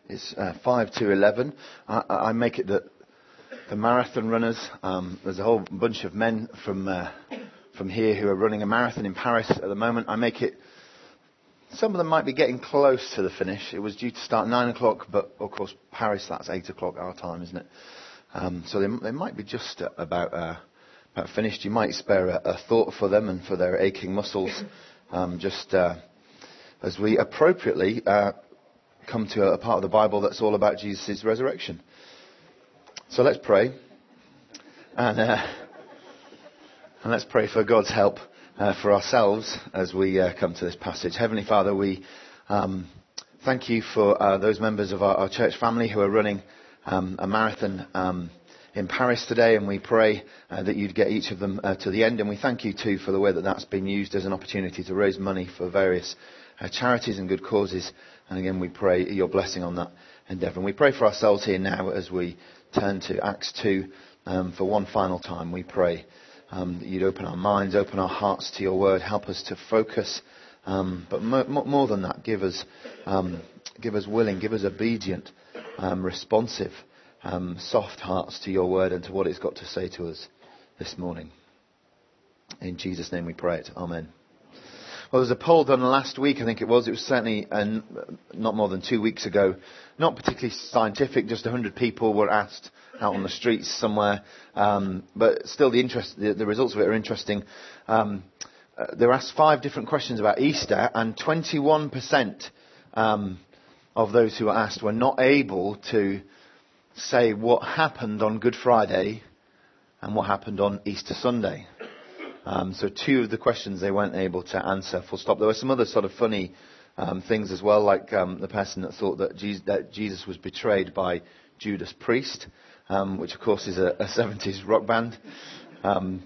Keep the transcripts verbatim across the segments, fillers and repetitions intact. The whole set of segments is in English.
It's uh, five to eleven. I, I make it that the marathon runners, um, there's a whole bunch of men from uh, from here who are running a marathon in Paris at the moment. I make it, some of them might be getting close to the finish. It was due to start nine o'clock, but of course Paris, that's eight o'clock our time, isn't it? Um, so they, they might be just about, uh, about finished. You might spare a, a thought for them and for their aching muscles, um, just uh, as we appropriately uh, come to a part of the Bible that's all about Jesus' resurrection. So let's pray, and, uh, and let's pray for God's help uh, for ourselves as we uh, come to this passage. Heavenly Father, we um, thank you for uh, those members of our, our church family who are running um, a marathon um, in Paris today, and we pray uh, that you'd get each of them uh, to the end. And we thank you too for the way that that's been used as an opportunity to raise money for various uh, charities and good causes. And again, we pray your blessing on that endeavour. And we pray for ourselves here now as we turn to Acts two um, for one final time. We pray um, that you'd open our minds, open our hearts to your word, help us to focus. Um, but mo- more than that, give us, um, give us willing, give us obedient, um, responsive, um, soft hearts to your word and to what it's got to say to us this morning. In Jesus' name we pray it. Amen. Well, there was a poll done last week, I think it was. It was certainly uh, not more than two weeks ago. Not particularly scientific, just one hundred people were asked out on the streets somewhere. Um, but still, the, interest, the, the results of it are interesting. Um, uh, they were asked five different questions about Easter, and twenty-one percent um, of those who were asked were not able to say what happened on Good Friday and what happened on Easter Sunday. Um, so two of the questions they weren't able to answer full stop. There were some other sort of funny um, things as well, like um, the person that thought that Jesus, that Jesus was betrayed by Judas Priest, um, which of course is a, a seventies rock band. Um,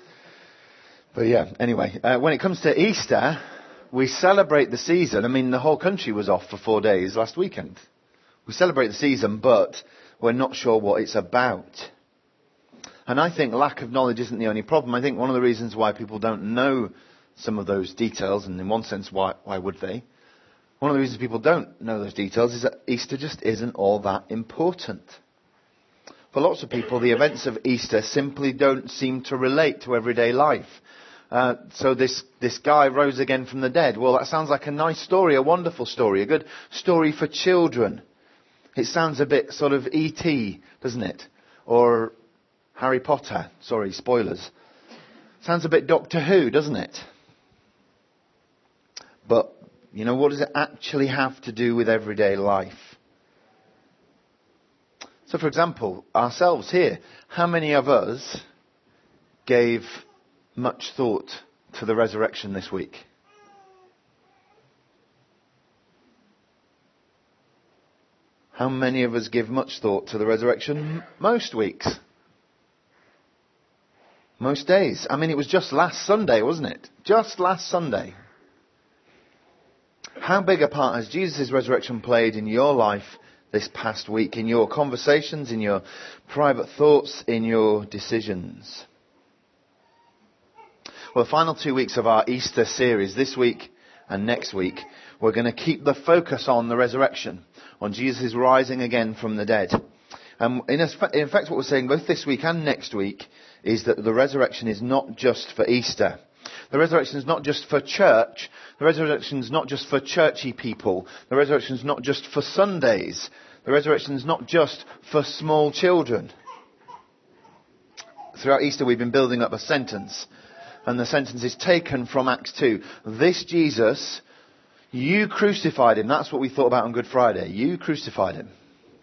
but yeah, anyway, uh, when it comes to Easter, we celebrate the season. I mean, the whole country was off for four days last weekend. We celebrate the season, but we're not sure what it's about. And I think lack of knowledge isn't the only problem. I think one of the reasons why people don't know some of those details, and in one sense, why, why would they? One of the reasons people don't know those details is that Easter just isn't all that important. For lots of people, the events of Easter simply don't seem to relate to everyday life. Uh, so this, this guy rose again from the dead. Well, that sounds like a nice story, a wonderful story, a good story for children. It sounds a bit sort of E T, doesn't it? Or Harry Potter. Sorry, spoilers. Sounds a bit Doctor Who, doesn't it? But, you know, what does it actually have to do with everyday life? So, for example, ourselves here, how many of us gave much thought to the resurrection this week? How many of us give much thought to the resurrection most weeks? Most days. I mean, it was just last Sunday, wasn't it? Just last Sunday. How big a part has Jesus' resurrection played in your life this past week? In your conversations, in your private thoughts, in your decisions? Well, the final two weeks of our Easter series, this week and next week, we're going to keep the focus on the resurrection, on Jesus' rising again from the dead. Um, in, a, in fact, what we're saying both this week and next week is that the resurrection is not just for Easter. The resurrection is not just for church. The resurrection is not just for churchy people. The resurrection is not just for Sundays. The resurrection is not just for small children. Throughout Easter, we've been building up a sentence. And the sentence is taken from Acts two. This Jesus, you crucified him. That's what we thought about on Good Friday. You crucified him.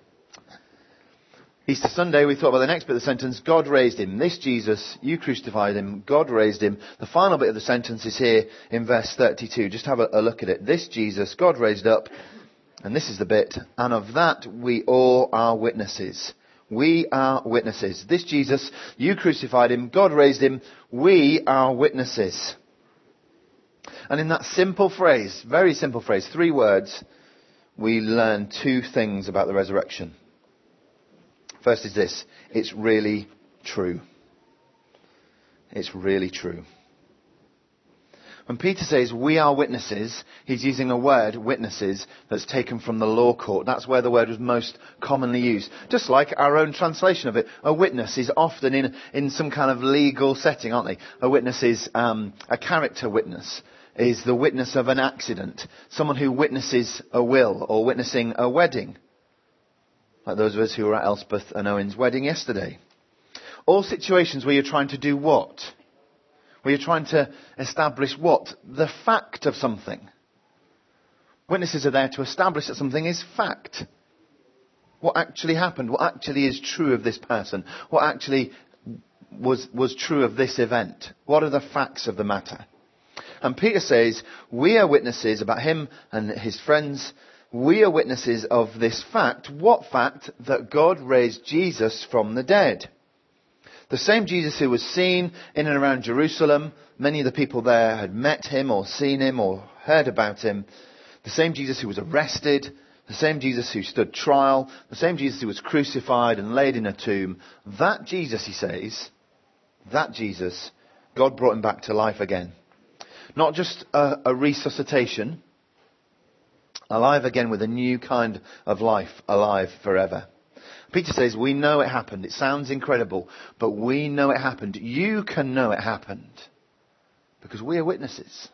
Easter Sunday, we thought about the next bit of the sentence. God raised him. This Jesus, you crucified him. God raised him. The final bit of the sentence is here in verse thirty-two. Just have a, a look at it. This Jesus, God raised up. And this is the bit. And of that we all are witnesses. We are witnesses. This Jesus, you crucified him. God raised him. We are witnesses. And in that simple phrase, very simple phrase, three words, we learn two things about the resurrection. First is this. It's really true. It's really true. When Peter says we are witnesses, he's using a word, witnesses, that's taken from the law court. That's where the word was most commonly used. Just like our own translation of it. A witness is often in, in some kind of legal setting, aren't they? A witness is um, a character witness, is the witness of an accident. Someone who witnesses a will or witnessing a wedding. Like those of us who were at Elspeth and Owen's wedding yesterday. All situations where you're trying to do what? Where you're trying to establish what? The fact of something. Witnesses are there to establish that something is fact. What actually happened? What actually is true of this person? What actually was, was true of this event? What are the facts of the matter? And Peter says, we are witnesses about him and his friends. We are witnesses of this fact. What fact? That God raised Jesus from the dead. The same Jesus who was seen in and around Jerusalem. Many of the people there had met him or seen him or heard about him. The same Jesus who was arrested. The same Jesus who stood trial. The same Jesus who was crucified and laid in a tomb. That Jesus, he says, that Jesus, God brought him back to life again. Not just a, a resuscitation. Alive again with a new kind of life. Alive forever. Peter says, we know it happened. It sounds incredible, but we know it happened. You can know it happened because we are witnesses.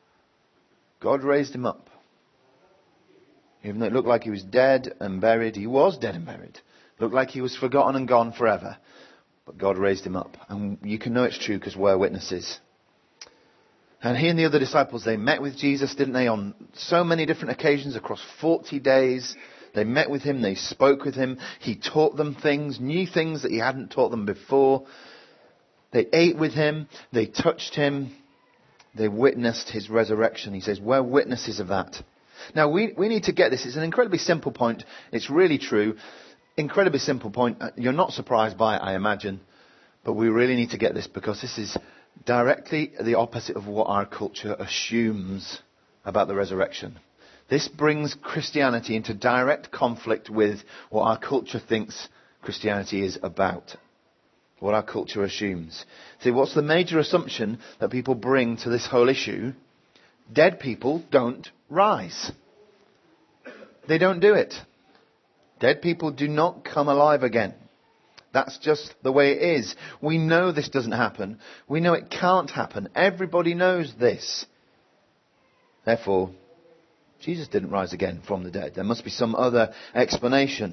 God raised him up. Even though it looked like he was dead and buried, he was dead and buried. It looked like he was forgotten and gone forever, but God raised him up. And you can know it's true because we're witnesses. And he and the other disciples, they met with Jesus, didn't they, on so many different occasions across forty days. They met with him, they spoke with him, he taught them things, new things that he hadn't taught them before. They ate with him, they touched him, they witnessed his resurrection. He says, we're witnesses of that. Now we, we need to get this. It's an incredibly simple point. It's really true. Incredibly simple point. You're not surprised by it, I imagine. But we really need to get this because this is directly the opposite of what our culture assumes about the resurrection. This brings Christianity into direct conflict with what our culture thinks Christianity is about. What our culture assumes. See, what's the major assumption that people bring to this whole issue? Dead people don't rise. They don't do it. Dead people do not come alive again. That's just the way it is. We know this doesn't happen. We know it can't happen. Everybody knows this. Therefore, Jesus didn't rise again from the dead. There must be some other explanation.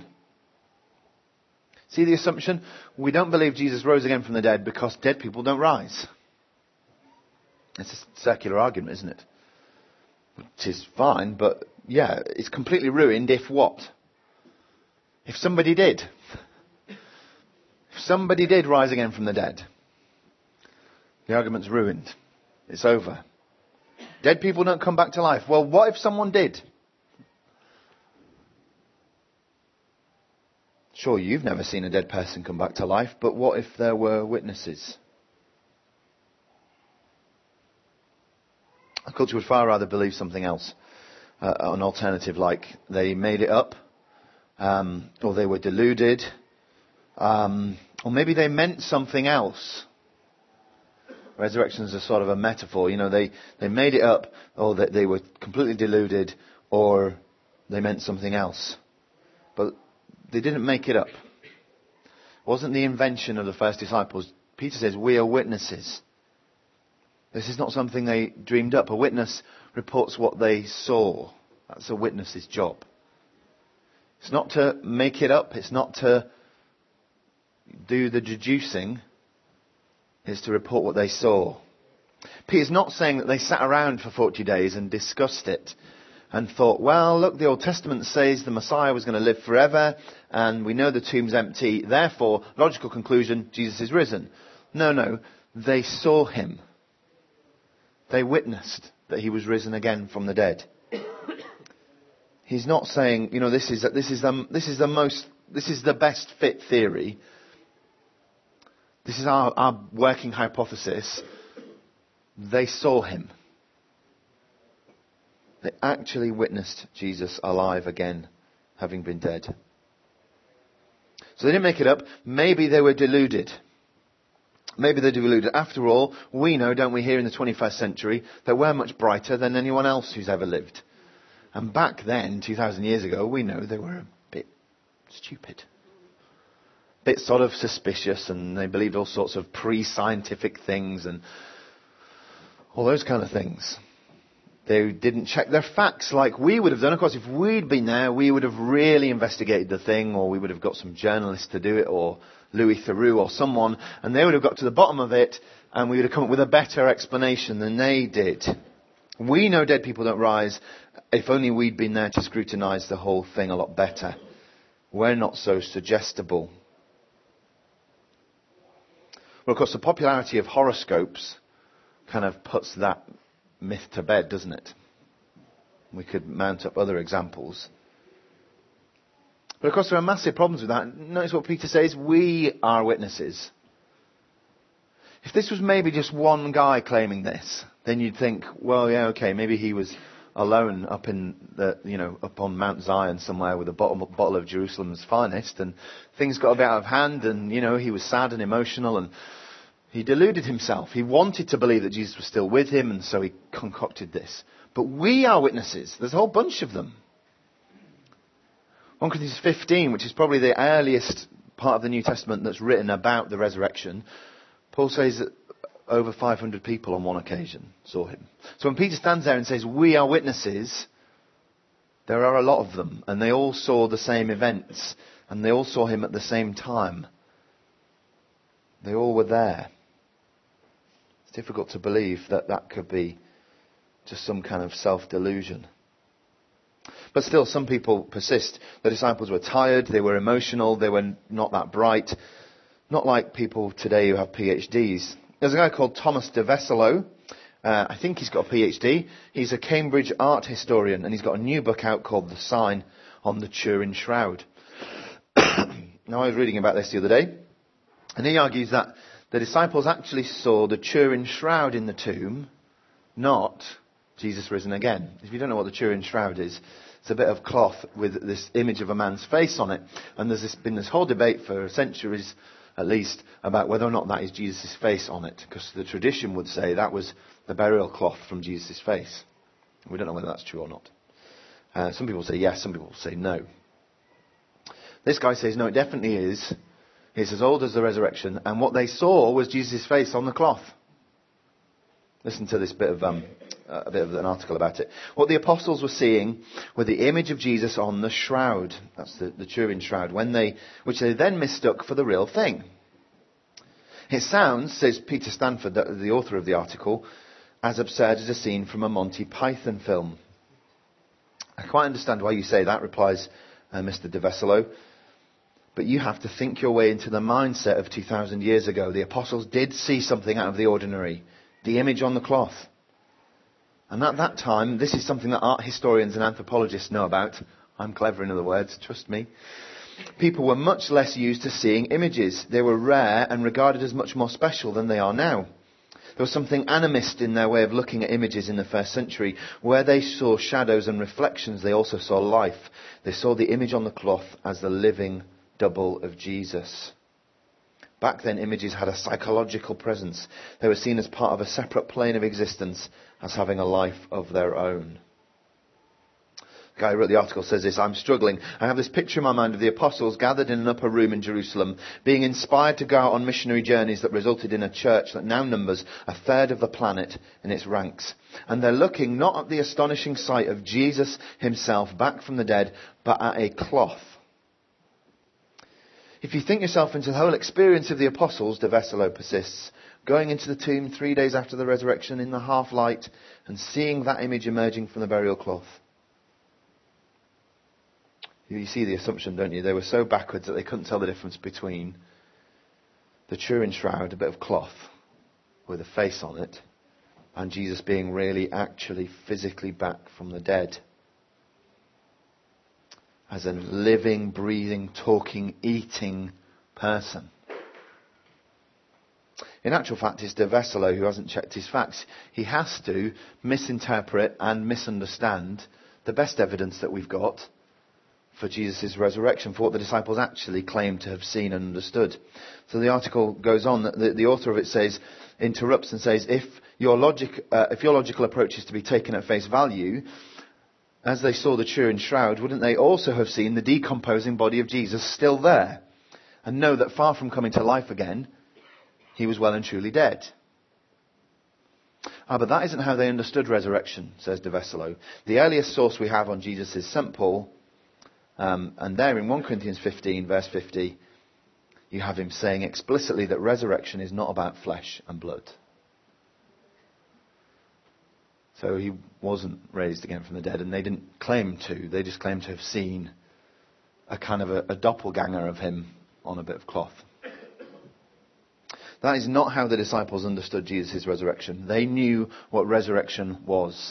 See the assumption? We don't believe Jesus rose again from the dead because dead people don't rise. It's a circular argument, isn't it? Which is fine, but yeah, it's completely ruined if what? If somebody did. If somebody did rise again from the dead, the argument's ruined. It's over. Dead people don't come back to life. Well, what if someone did? Sure, you've never seen a dead person come back to life, but what if there were witnesses? Our culture would far rather believe something else. Uh, an alternative like they made it up, um, or they were deluded, um, or maybe they meant something else. Resurrection is a sort of a metaphor. You know, they, they made it up, or that they were completely deluded, or they meant something else. But they didn't make it up. It wasn't the invention of the first disciples. Peter says, we are witnesses. This is not something they dreamed up. A witness reports what they saw. That's a witness's job. It's not to make it up. It's not to do the deducing. Is to report what they saw. Peter's not saying that they sat around for forty days and discussed it and thought, well, look, the Old Testament says the Messiah was going to live forever and we know the tomb's empty. Therefore, logical conclusion, Jesus is risen. No, no. They saw him. They witnessed that he was risen again from the dead. He's not saying, you know, this is this is the this is the most this is the best fit theory. This is our, our working hypothesis. They saw him. They actually witnessed Jesus alive again, having been dead. So they didn't make it up. Maybe they were deluded. Maybe they're deluded. After all, we know, don't we, here in the twenty-first century, that we're much brighter than anyone else who's ever lived. And back then, two thousand years ago, we know they were a bit stupid. A bit sort of suspicious, and they believed all sorts of pre-scientific things and all those kind of things. They didn't check their facts like we would have done. Of course, if we'd been there, we would have really investigated the thing, or we would have got some journalists to do it, or Louis Theroux or someone, and they would have got to the bottom of it, and we would have come up with a better explanation than they did. We know dead people don't rise. If only we'd been there to scrutinise the whole thing a lot better. We're not so suggestible. Well, of course, the popularity of horoscopes kind of puts that myth to bed, doesn't it? We could mount up other examples. But of course there are massive problems with that. Notice what Peter says, we are witnesses. If this was maybe just one guy claiming this, then you'd think, well, yeah, okay, maybe he was alone up in the, you know, up on Mount Zion somewhere with a bottle, bottle of Jerusalem's finest, and things got a bit out of hand, and, you know, he was sad and emotional, and he deluded himself. He wanted to believe that Jesus was still with him, and so he concocted this. But we are witnesses. There's a whole bunch of them. First Corinthians fifteen, which is probably the earliest part of the New Testament that's written about the resurrection, Paul says that over five hundred people on one occasion saw him. So when Peter stands there and says, we are witnesses, there are a lot of them, and they all saw the same events, and they all saw him at the same time. They all were there. It's difficult to believe that that could be just some kind of self-delusion. But still, some people persist. The disciples were tired, they were emotional, they were not that bright. Not like people today who have P H Ds. There's a guy called Thomas de Veselo. Uh, I think he's got a P H D. He's a Cambridge art historian, and he's got a new book out called The Sign on the Turin Shroud. Now, I was reading about this the other day, and he argues that the disciples actually saw the Turin Shroud in the tomb, not Jesus risen again. If you don't know what the Turin Shroud is, it's a bit of cloth with this image of a man's face on it. And there's this, been this whole debate for centuries, at least, about whether or not that is Jesus' face on it. Because the tradition would say that was the burial cloth from Jesus' face. We don't know whether that's true or not. Uh, some people say yes, some people say no. This guy says, no, it definitely is. It's as old as the resurrection. And what they saw was Jesus' face on the cloth. Listen to this bit of um, uh, a bit of an article about it. What the apostles were seeing were the image of Jesus on the shroud. That's the, the Turin Shroud, when they, which they then mistook for the real thing. It sounds, says Peter Stanford, the, the author of the article, as absurd as a scene from a Monty Python film. I quite understand why you say that, replies uh, Mister de Veselo. But you have to think your way into the mindset of two thousand years ago. The apostles did see something out of the ordinary. The image on the cloth. And at that time, this is something that art historians and anthropologists know about. I'm clever, in other words, trust me. People were much less used to seeing images. They were rare and regarded as much more special than they are now. There was something animist in their way of looking at images in the first century. Where they saw shadows and reflections, they also saw life. They saw the image on the cloth as the living double of Jesus. Back then, images had a psychological presence. They were seen as part of a separate plane of existence, as having a life of their own. The guy who wrote the article says this, I'm struggling. I have this picture in my mind of the apostles gathered in an upper room in Jerusalem, being inspired to go out on missionary journeys that resulted in a church that now numbers a third of the planet in its ranks. And they're looking not at the astonishing sight of Jesus himself back from the dead, but at a cloth. If you think yourself into the whole experience of the apostles, de Veselo persists, going into the tomb three days after the resurrection in the half light and seeing that image emerging from the burial cloth. You see the assumption, don't you? They were so backwards that they couldn't tell the difference between the Turin Shroud, a bit of cloth with a face on it, and Jesus being really actually physically back from the dead. As a living, breathing, talking, eating person. In actual fact, it's de Veselo who hasn't checked his facts. He has to misinterpret and misunderstand the best evidence that we've got for Jesus' resurrection, for what the disciples actually claimed to have seen and understood. So the article goes on, that the, the author of it says, interrupts and says, if your logic, uh, if your logical approach is to be taken at face value, as they saw the Turin shroud, wouldn't they also have seen the decomposing body of Jesus still there, and know that far from coming to life again, he was well and truly dead? Ah, but that isn't how they understood resurrection, says de Veselo. The earliest source we have on Jesus is Saint Paul, um, and there in First Corinthians fifteen, verse fifty, you have him saying explicitly that resurrection is not about flesh and blood. So he wasn't raised again from the dead, and they didn't claim to. They just claimed to have seen a kind of a, a doppelganger of him on a bit of cloth. That is not how the disciples understood Jesus' resurrection. They knew what resurrection was.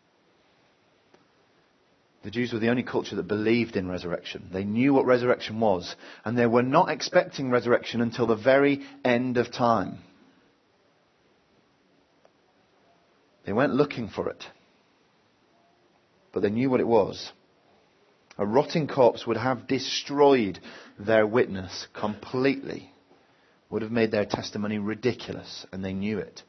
The Jews were the only culture that believed in resurrection. They knew what resurrection was, and they were not expecting resurrection until the very end of time. They weren't looking for it, but they knew what it was. A rotting corpse would have destroyed their witness completely, would have made their testimony ridiculous, and they knew it.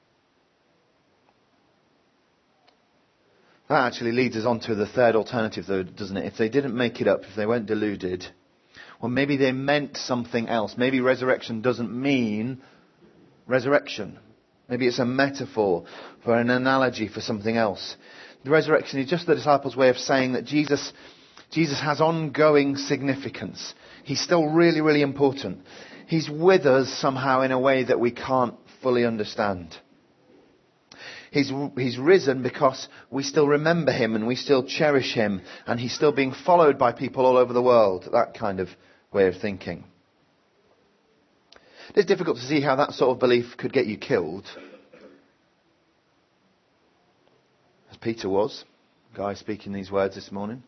That actually leads us on to the third alternative, though, doesn't it? If they didn't make it up, if they weren't deluded, well, maybe they meant something else. Maybe resurrection doesn't mean resurrection. Maybe it's a metaphor for an analogy for something else. The resurrection is just the disciples' way of saying that Jesus, Jesus has ongoing significance. He's still really, really important. He's with us somehow in a way that we can't fully understand. He's, he's risen because we still remember him and we still cherish him, and he's still being followed by people all over the world. That kind of way of thinking. It's difficult to see how that sort of belief could get you killed. As Peter was, the guy speaking these words this morning,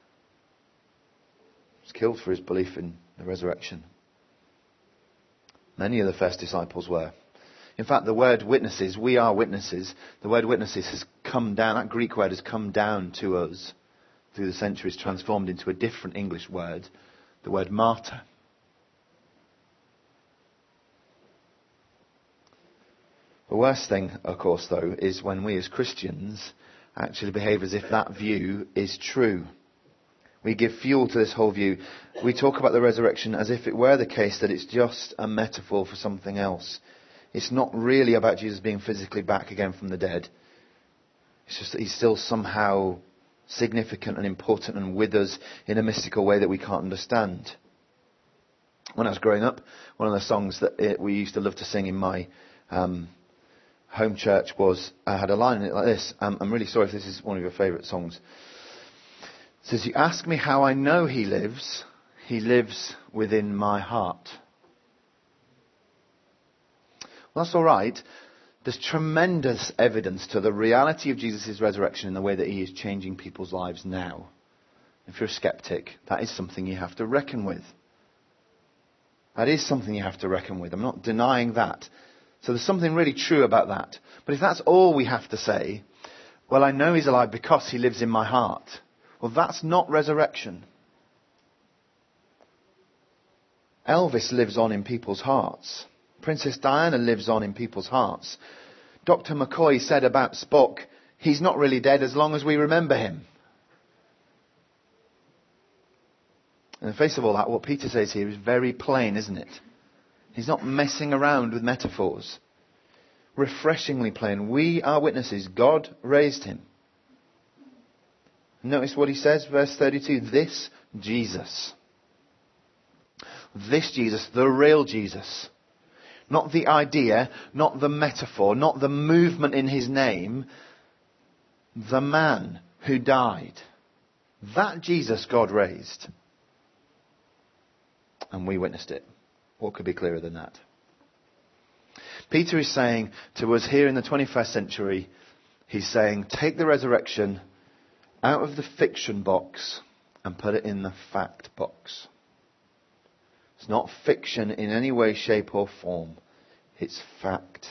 he was killed for his belief in the resurrection. Many of the first disciples were. In fact, the word witnesses, we are witnesses, the word witnesses has come down, that Greek word has come down to us through the centuries, transformed into a different English word, the word martyr. The worst thing, of course, though, is when we as Christians actually behave as if that view is true. We give fuel to this whole view. We talk about the resurrection as if it were the case that it's just a metaphor for something else. It's not really about Jesus being physically back again from the dead. It's just that he's still somehow significant and important and with us in a mystical way that we can't understand. When I was growing up, one of the songs that we used to love to sing in my um, home church was, I had a line in it like this. Um, I'm really sorry if this is one of your favourite songs. It says, you ask me how I know he lives. He lives within my heart. Well, that's all right. There's tremendous evidence to the reality of Jesus' resurrection in the way that he is changing people's lives now. If you're a skeptic, that is something you have to reckon with. That is something you have to reckon with. I'm not denying that. So there's something really true about that. But if that's all we have to say, well, I know he's alive because he lives in my heart. Well, that's not resurrection. Elvis lives on in people's hearts. Princess Diana lives on in people's hearts. Doctor McCoy said about Spock, he's not really dead as long as we remember him. In the face of all that, what Peter says here is very plain, isn't it? He's not messing around with metaphors. Refreshingly plain. We are witnesses. God raised him. Notice what he says, verse thirty-two. This Jesus. This Jesus, the real Jesus. Not the idea, not the metaphor, not the movement in his name. The man who died. That Jesus God raised. And we witnessed it. What could be clearer than that? Peter is saying to us here in the twenty-first century, he's saying, take the resurrection out of the fiction box and put it in the fact box. It's not fiction in any way, shape or form. It's fact.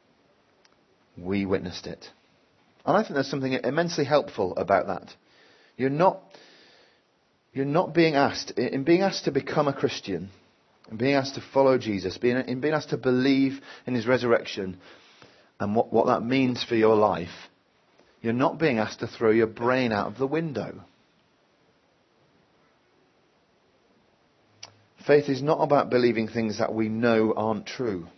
We witnessed it. And I think there's something immensely helpful about that. You're not, you're not being asked, in being asked to become a Christian, in being asked to follow Jesus, being, in being asked to believe in his resurrection and what, what that means for your life, you're not being asked to throw your brain out of the window. Faith is not about believing things that we know aren't true.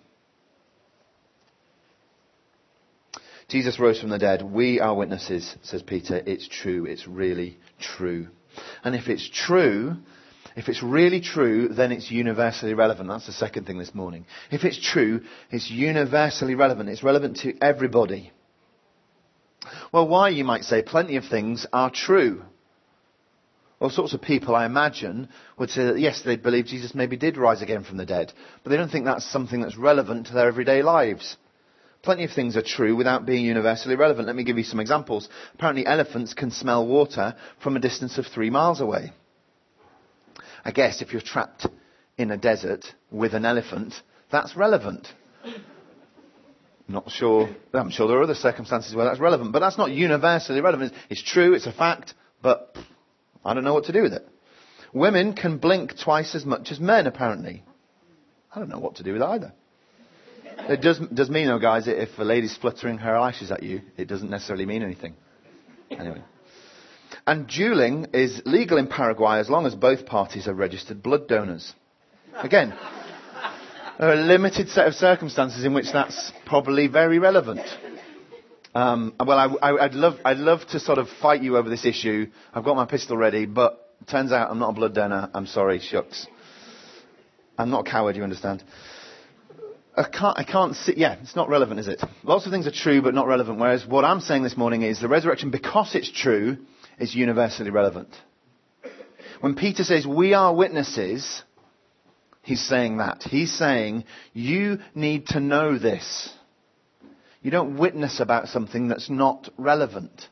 Jesus rose from the dead. We are witnesses, says Peter. It's true. It's really true. And if it's true, if it's really true, then it's universally relevant. That's the second thing this morning. If it's true, it's universally relevant. It's relevant to everybody. Well, why, you might say, plenty of things are true. All sorts of people, I imagine, would say that yes, they believe Jesus maybe did rise again from the dead. But they don't think that's something that's relevant to their everyday lives. Plenty of things are true without being universally relevant. Let me give you some examples. Apparently elephants can smell water from a distance of three miles away. I guess if you're trapped in a desert with an elephant, that's relevant. Not sure. I'm sure there are other circumstances where that's relevant, but that's not universally relevant. It's true, it's a fact, but I don't know what to do with it. Women can blink twice as much as men, apparently. I don't know what to do with either. It does, does mean, though, guys, if a lady's fluttering her eyelashes at you, it doesn't necessarily mean anything. Anyway. And dueling is legal in Paraguay as long as both parties are registered blood donors. Again, there are a limited set of circumstances in which that's probably very relevant. Um, well, I, I, I'd love, I'd love to sort of fight you over this issue. I've got my pistol ready, but turns out I'm not a blood donor. I'm sorry, shucks. I'm not a coward, you understand. I can't, I can't see, yeah, it's not relevant, is it? Lots of things are true, but not relevant. Whereas what I'm saying this morning is the resurrection, because it's true, is universally relevant. When Peter says we are witnesses, he's saying that. He's saying you need to know this. You don't witness about something that's not relevant.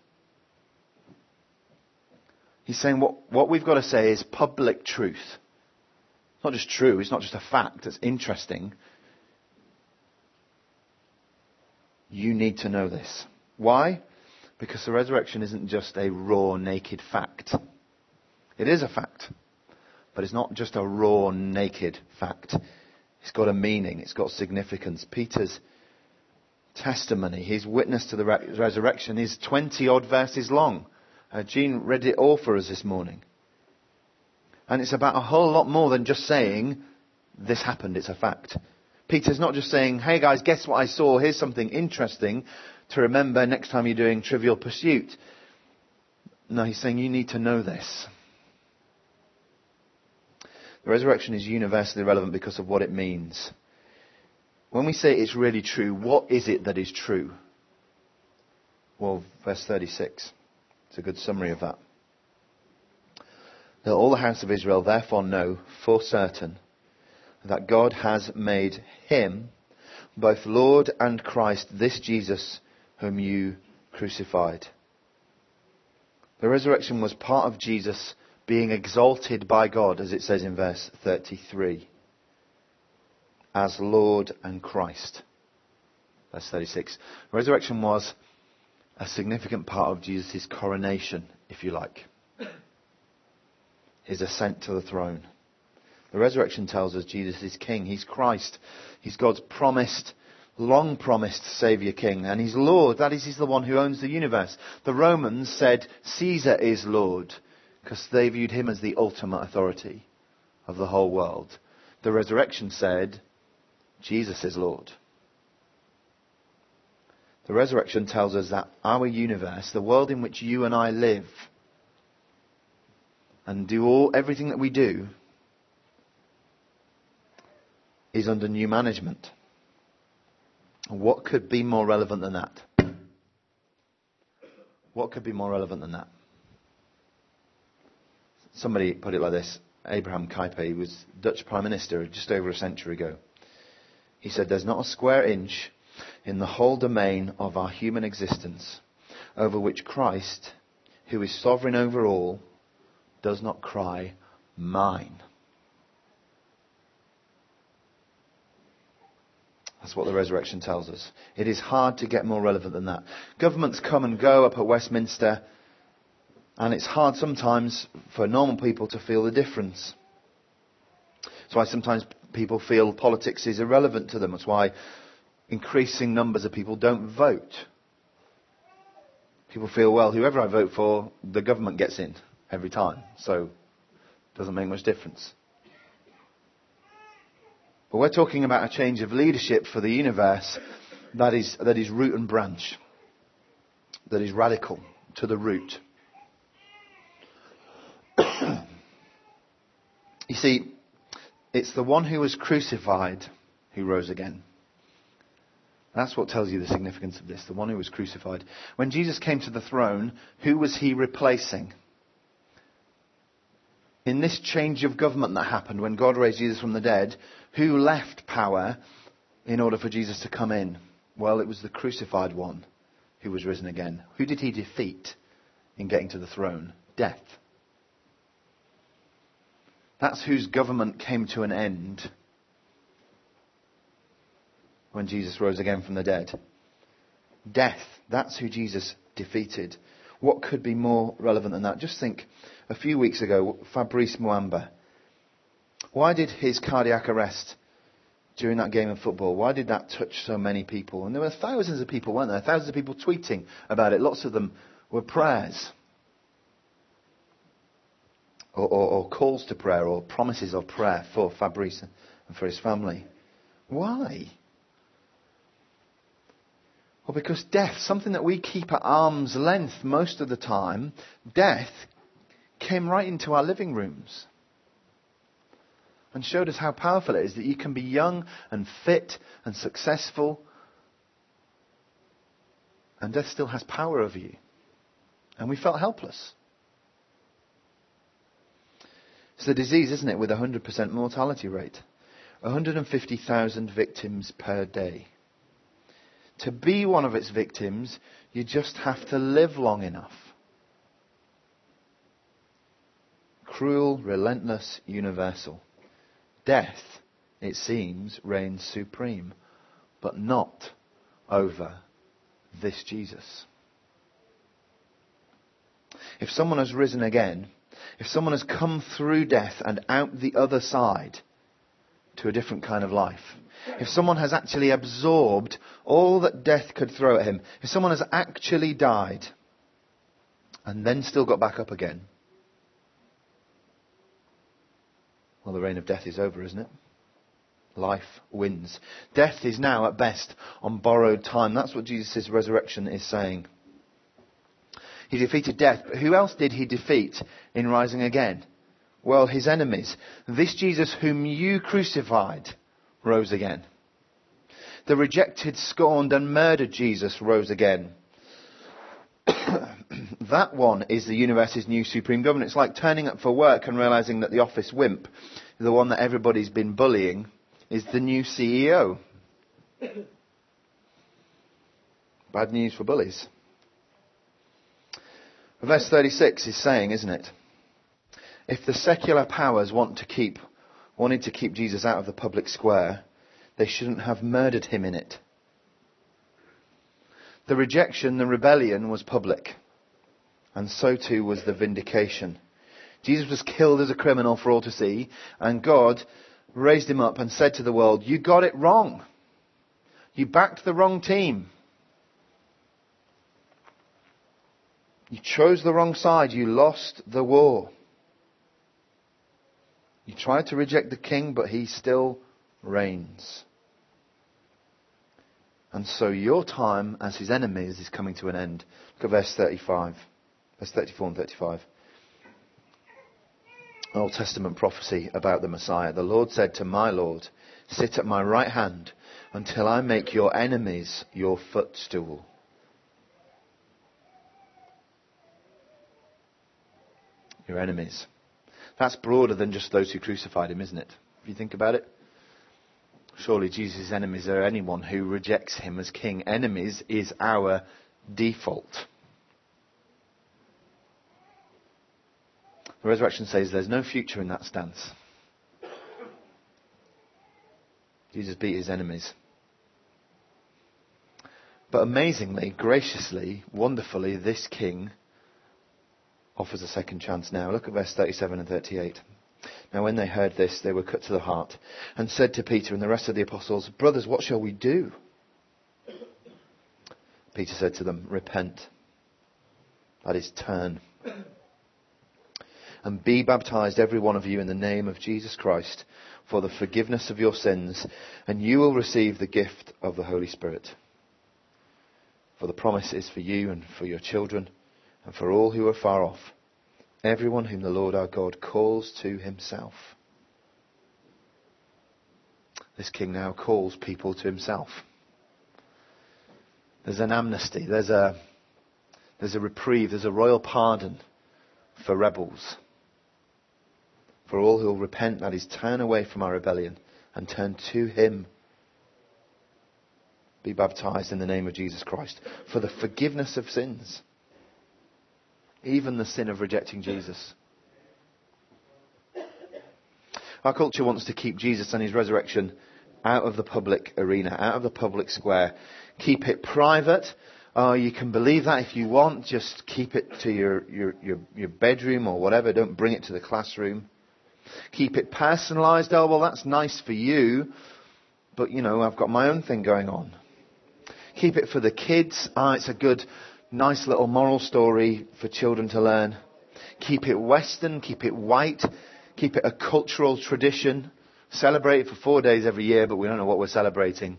He's saying what, what we've got to say is public truth. It's not just true, it's not just a fact, it's interesting. You need to know this. Why? Because the resurrection isn't just a raw, naked fact. It is a fact. But it's not just a raw, naked fact. It's got a meaning. It's got significance. Peter's testimony, his witness to the re- resurrection, is twenty-odd verses long. Uh, Jean read it all for us this morning. And it's about a whole lot more than just saying, this happened, it's a fact. Peter's not just saying, hey guys, guess what I saw? Here's something interesting to remember next time you're doing Trivial Pursuit. No, he's saying you need to know this. The resurrection is universally relevant because of what it means. When we say it's really true, what is it that is true? Well, verse thirty-six. It's a good summary of that. Let all the house of Israel therefore know for certain that God has made him both Lord and Christ, this Jesus whom you crucified. The resurrection was part of Jesus being exalted by God, as it says in verse thirty-three, as Lord and Christ. Verse thirty-six. Resurrection was a significant part of Jesus' coronation, if you like. His ascent to the throne. The resurrection tells us Jesus is King. He's Christ. He's God's promised, long promised Saviour King. And he's Lord. That is, he's the one who owns the universe. The Romans said Caesar is Lord because they viewed him as the ultimate authority of the whole world. The resurrection said Jesus is Lord. The resurrection tells us that our universe, the world in which you and I live and do all everything that we do, is under new management. What could be more relevant than that? What could be more relevant than that? Somebody put it like this. Abraham Kuyper, he was Dutch Prime Minister just over a century ago. He said, there's not a square inch in the whole domain of our human existence over which Christ, who is sovereign over all, does not cry, mine. That's what the resurrection tells us. It is hard to get more relevant than that. Governments come and go up at Westminster. And it's hard sometimes for normal people to feel the difference. That's why sometimes people feel politics is irrelevant to them. That's why increasing numbers of people don't vote. People feel, well, whoever I vote for, the government gets in every time. So it doesn't make much difference. But we're talking about a change of leadership for the universe that is, that is root and branch. That is radical to the root. You see, it's the one who was crucified who rose again. That's what tells you the significance of this, the one who was crucified. When Jesus came to the throne, who was he replacing? In this change of government that happened when God raised Jesus from the dead, who left power in order for Jesus to come in? Well, it was the crucified one who was risen again. Who did he defeat in getting to the throne? Death. That's whose government came to an end when Jesus rose again from the dead. Death. That's who Jesus defeated. What could be more relevant than that? Just think, a few weeks ago, Fabrice Muamba. Why did his cardiac arrest during that game of football, why did that touch so many people? And there were thousands of people, weren't there? Thousands of people tweeting about it. Lots of them were prayers. Or, or, or calls to prayer, or promises of prayer for Fabrice and for his family. Why? Well, because death, something that we keep at arm's length most of the time, death came right into our living rooms and showed us how powerful it is that you can be young and fit and successful, and death still has power over you. And we felt helpless. It's a disease, isn't it, with a one hundred percent mortality rate. one hundred fifty thousand victims per day. To be one of its victims, you just have to live long enough. Cruel, relentless, universal. Death, it seems, reigns supreme, but not over this Jesus. If someone has risen again, if someone has come through death and out the other side to a different kind of life, if someone has actually absorbed all that death could throw at him, if someone has actually died and then still got back up again, well, the reign of death is over, isn't it? Life wins. Death is now at best on borrowed time. That's what Jesus' resurrection is saying. He defeated death, but who else did he defeat in rising again? Well, his enemies. This Jesus whom you crucified rose again. The rejected, scorned and murdered Jesus rose again. That one is the universe's new supreme government. It's like turning up for work and realising that the office wimp, the one that everybody's been bullying, is the new C E O. Bad news for bullies. Verse thirty-six is saying, isn't it? If the secular powers want to keep, wanted to keep Jesus out of the public square, they shouldn't have murdered him in it. The rejection, the rebellion was public. And so too was the vindication. Jesus was killed as a criminal for all to see, and God raised him up and said to the world, you got it wrong. You backed the wrong team. You chose the wrong side. You lost the war. You tried to reject the king, but he still reigns. And so your time as his enemies is coming to an end. Look at verse thirty-five. Verse thirty-four and thirty-five. An Old Testament prophecy about the Messiah. The Lord said to my Lord, sit at my right hand until I make your enemies your footstool. Your enemies. That's broader than just those who crucified him, isn't it? If you think about it. Surely Jesus' enemies are anyone who rejects him as king. Enemies is our default. The resurrection says there's no future in that stance. Jesus beat his enemies. But amazingly, graciously, wonderfully, this king offers a second chance now. Look at verse thirty-seven and thirty-eight. Now when they heard this, they were cut to the heart and said to Peter and the rest of the apostles, "Brothers, what shall we do?" Peter said to them, "Repent," that is, turn, "and be baptized every one of you in the name of Jesus Christ for the forgiveness of your sins, and you will receive the gift of the Holy Spirit. For the promise is for you and for your children and for all who are far off, everyone whom the Lord our God calls to himself." This king now calls people to himself. There's an amnesty, there's a, there's a reprieve, there's a royal pardon for rebels. For all who will repent, that is, turn away from our rebellion and turn to him. Be baptized in the name of Jesus Christ for the forgiveness of sins. Even the sin of rejecting Jesus. Our culture wants to keep Jesus and his resurrection out of the public arena, out of the public square. Keep it private. Oh, you can believe that if you want. Just keep it to your, your, your, your bedroom or whatever. Don't bring it to the classroom. Keep it personalised. Oh, well, that's nice for you. But, you know, I've got my own thing going on. Keep it for the kids. Ah, it's a good, nice little moral story for children to learn. Keep it Western. Keep it white. Keep it a cultural tradition. Celebrate it for four days every year, but we don't know what we're celebrating.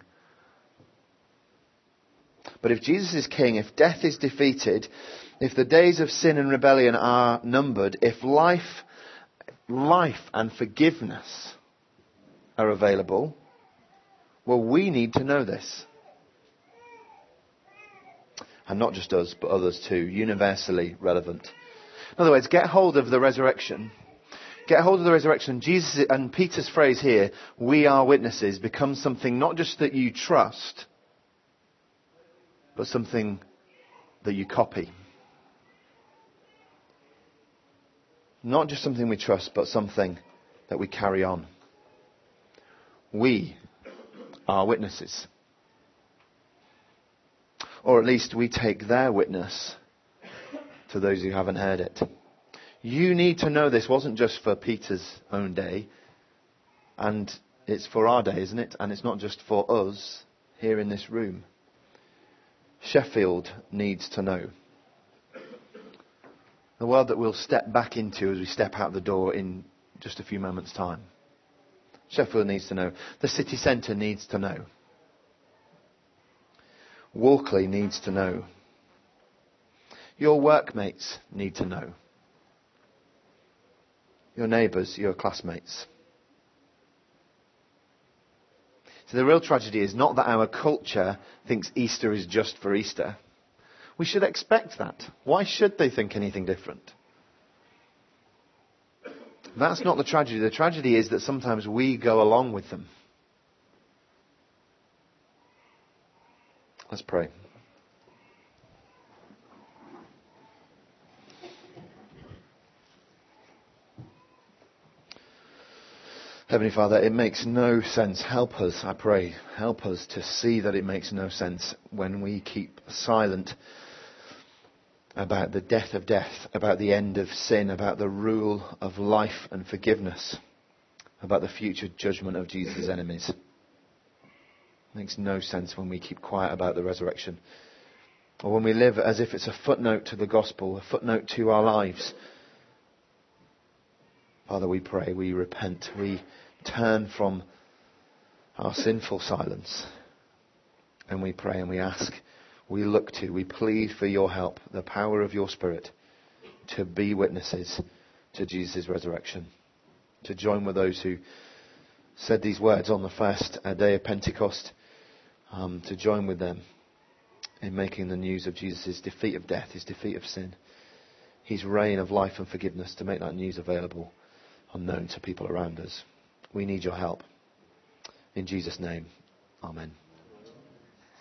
But if Jesus is king, if death is defeated, if the days of sin and rebellion are numbered, if life, life and forgiveness are available, well, we need to know this. And not just us, but others too. Universally relevant. In other words, get hold of the resurrection. Get hold of the resurrection. Jesus and Peter's phrase here, "we are witnesses," becomes something not just that you trust, but something that you copy. Not just something we trust, but something that we carry on. We are witnesses. Or at least we take their witness to those who haven't heard it. You need to know this wasn't just for Peter's own day. And it's for our day, isn't it? And it's not just for us here in this room. Sheffield needs to know. The world that we'll step back into as we step out the door in just a few moments' time. Sheffield needs to know. The city centre needs to know. Walkley needs to know. Your workmates need to know. Your neighbours, your classmates. So the real tragedy is not that our culture thinks Easter is just for Easter. We should expect that. Why should they think anything different? That's not the tragedy. The tragedy is that sometimes we go along with them. Let's pray. Heavenly Father, it makes no sense. Help us, I pray. Help us to see that it makes no sense when we keep silent about the death of death, about the end of sin, about the rule of life and forgiveness, about the future judgment of Jesus' enemies. It makes no sense when we keep quiet about the resurrection, or when we live as if it's a footnote to the gospel, a footnote to our lives. Father, we pray, we repent, we turn from our sinful silence, and we pray and we ask, we look to, we plead for your help, the power of your Spirit, to be witnesses to Jesus' resurrection, to join with those who said these words on the first day of Pentecost, um, to join with them in making the news of Jesus' defeat of death, his defeat of sin, his reign of life and forgiveness, to make that news available, unknown to people around us. We need your help. In Jesus' name, amen.